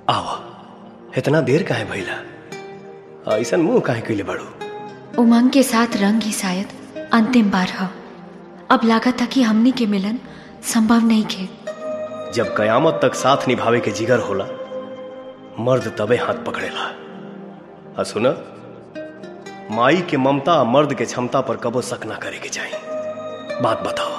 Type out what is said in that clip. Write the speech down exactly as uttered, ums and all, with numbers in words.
आवा, इतना देर काहे भइला? ऐसन मुंह काहे कइले बाड़ू? उमंग के साथ रंग ही शायद अंतिम बार ह। अब लागत था कि हमनी के मिलन संभव नहीं खे। जब कयामत तक साथ निभावे के जिगर होला, मर्द तबे हाथ पकड़ेला। आ सुना, माई के ममता मर्द के क्षमता पर कबो शक ना करे के चाहिए। बात बताओ।